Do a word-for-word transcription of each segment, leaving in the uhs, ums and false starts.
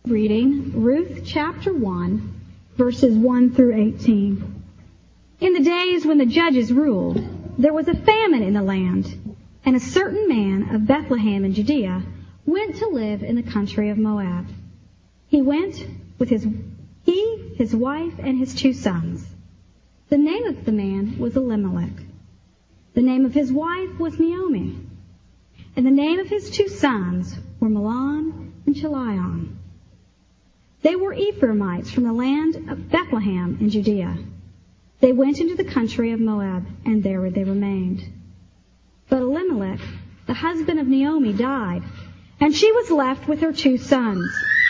Reading Ruth chapter one, verses one through eighteen. In the days when the judges ruled, there was a famine in the land, and a certain man of Bethlehem in Judea went to live in the country of Moab. He went with his he, his wife, and his two sons. The name of the man was Elimelech. The name of his wife was Naomi. And the name of his two sons were Mahlon and Chilion. They were Ephraimites from the land of Bethlehem in Judea. They went into the country of Moab, and there they remained. But Elimelech, the husband of Naomi, died, and she was left with her two sons.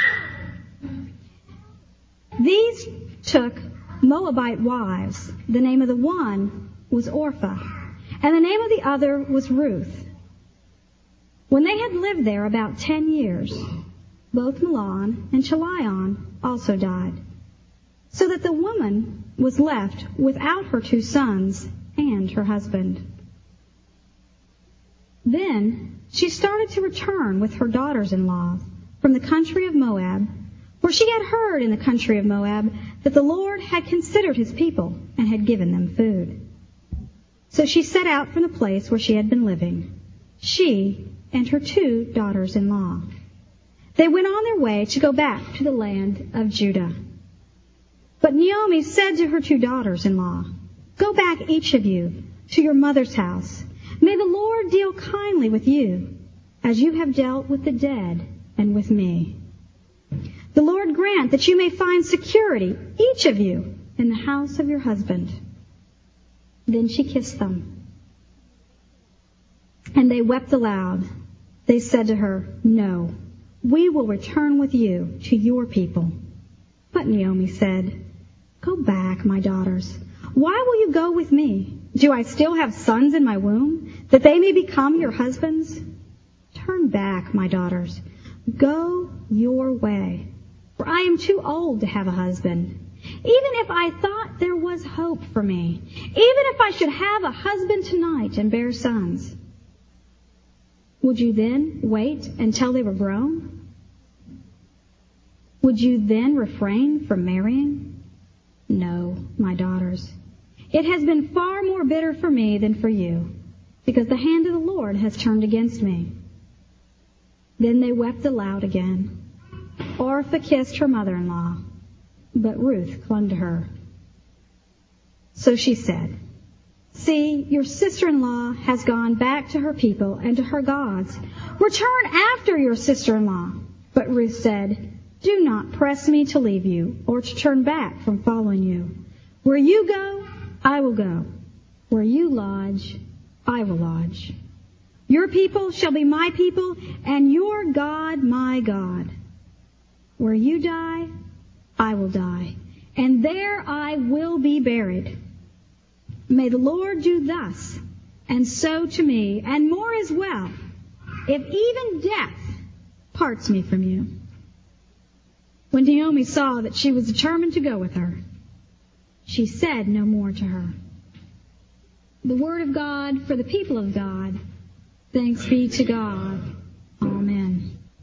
These took Moabite wives. The name of the one was Orpah, and the name of the other was Ruth. When they had lived there about ten years, both Mahlon and Chilion also died, so that the woman was left without her two sons and her husband. Then she started to return with her daughters-in-law from the country of Moab, for she had heard in the country of Moab that the Lord had considered his people and had given them food. So she set out from the place where she had been living, she and her two daughters-in-law. They went on their way to go back to the land of Judah. But Naomi said to her two daughters-in-law, "Go back, each of you, to your mother's house. May the Lord deal kindly with you, as you have dealt with the dead and with me. The Lord grant that you may find security, each of you, in the house of your husband." Then she kissed them, and they wept aloud. They said to her, "No, we will return with you to your people." But Naomi said, "Go back, my daughters. Why will you go with me? Do I still have sons in my womb, that they may become your husbands? Turn back, my daughters. Go your way, for I am too old to have a husband. Even if I thought there was hope for me, even if I should have a husband tonight and bear sons, would you then wait until they were grown? Would you then refrain from marrying? No, my daughters. It has been far more bitter for me than for you, because the hand of the Lord has turned against me." Then they wept aloud again. Orpah kissed her mother-in-law, but Ruth clung to her. So she said, "See, your sister-in-law has gone back to her people and to her gods. Return after your sister-in-law." But Ruth said, "Do not press me to leave you or to turn back from following you. Where you go, I will go. Where you lodge, I will lodge. Your people shall be my people, and your God my God. Where you die, I will die, and there I will be buried. May the Lord do thus, and so to me, and more as well, if even death parts me from you." When Naomi saw that she was determined to go with her, she said no more to her. The word of God for the people of God. Thanks be to God. Amen.